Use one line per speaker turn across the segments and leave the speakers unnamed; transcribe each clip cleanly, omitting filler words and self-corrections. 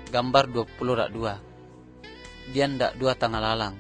gambar 20:2. Dia ndak dua tanggal lalang.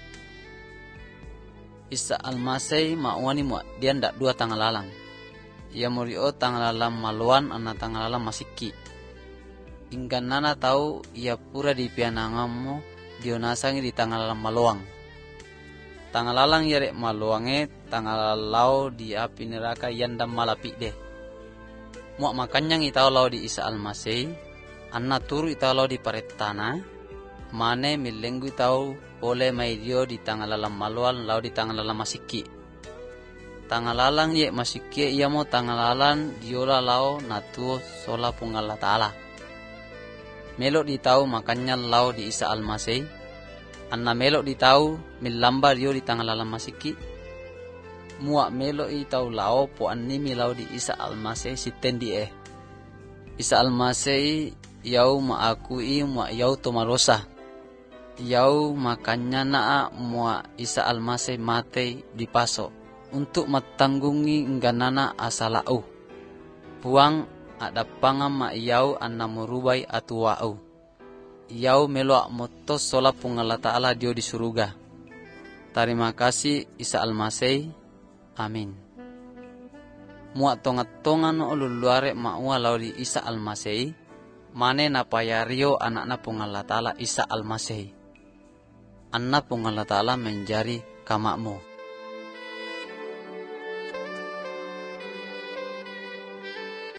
Isa Almasih ma'wani muat dia ndak dua tanggal lalang. Ia murio tanggal lalang maluan anna tanggal lalang masiki. Ingkan nana tahu ia pura di pianangamu dionasangi di tanggal lalang maluang. Tanggal lalang yarek maluange tanggal lau di api neraka yandam malapi deh. Muak makanya itau lau di Isa Almasih, anna turu itau lau di paretana, mane milenggu itau boleh mai dio di tanggal lalang maluan lau di tanggal lalang masiki. Tanggal lalang ye masiki ia mau tanggal lalang diola lau natuo sola punggala ta'ala. Melok ditau makanya lau di Isa Almasih, anna melok ditau milamba dio di tanggal lalang masiki. Muak melok itau lau po animi lau di Isa Almasih sitendi Isa Almasih yau maakui muak yau tomarosa. Yau makanya naa muak Isa Almasih mate di paso untuk matanggungi engganana asalau. Puang ada pangam ma yau anna murubai atuau. Yau melok motos sola punggala ta'ala dio di suruga. Terima kasih Isa Almasih. Amin. Muak tongat-tongan ululuare ma'ua lau di Isa Almasih, mane napayario anak-anak punggala ta'ala Isa Almasih. Anna punggala ta'ala menjadi kamakmu.